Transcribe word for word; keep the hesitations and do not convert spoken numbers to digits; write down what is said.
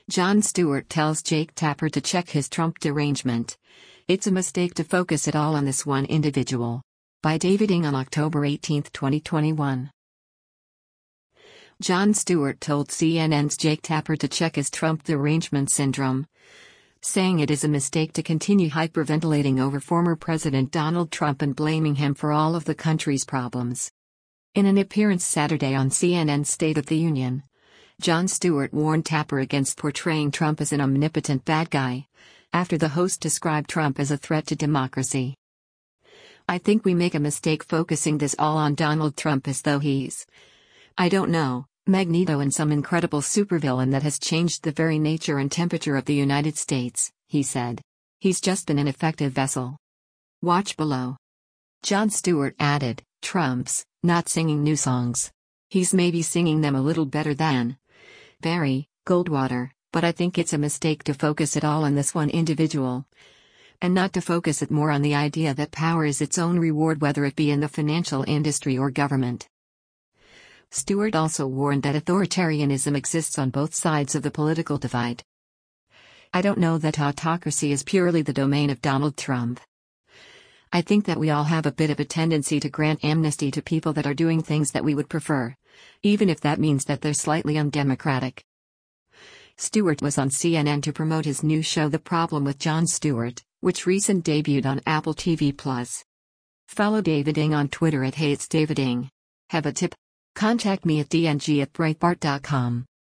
Jon Stewart tells Jake Tapper to check his Trump derangement. It's a mistake to focus it all on this one individual. By David Ng on October eighteenth, twenty twenty-one. Jon Stewart told C N N's Jake Tapper to check his Trump derangement syndrome, saying it is a mistake to continue hyperventilating over former President Donald Trump and blaming him for all of the country's problems. In an appearance Saturday on C N N's State of the Union, Jon Stewart warned Tapper against portraying Trump as an omnipotent bad guy, after the host described Trump as a threat to democracy. I think we make a mistake focusing this all on Donald Trump as though he's, I don't know, Magneto and some incredible supervillain that has changed the very nature and temperature of the United States, he said. He's just been an effective vessel. Watch below. Jon Stewart added, Trump's not singing new songs. He's maybe singing them a little better than Barry Goldwater, but I think it's a mistake to focus it all on this one individual, and not to focus it more on the idea that power is its own reward, whether it be in the financial industry or government. Stewart also warned that authoritarianism exists on both sides of the political divide. I don't know that autocracy is purely the domain of Donald Trump. I think that we all have a bit of a tendency to grant amnesty to people that are doing things that we would prefer, even if that means that they're slightly undemocratic. Stewart was on C N N to promote his new show The Problem with Jon Stewart, which recent debuted on Apple T V plus. Follow David Ng on Twitter at Hey It's David Ng. Have a tip? Contact me at d n g at breitbart dot com.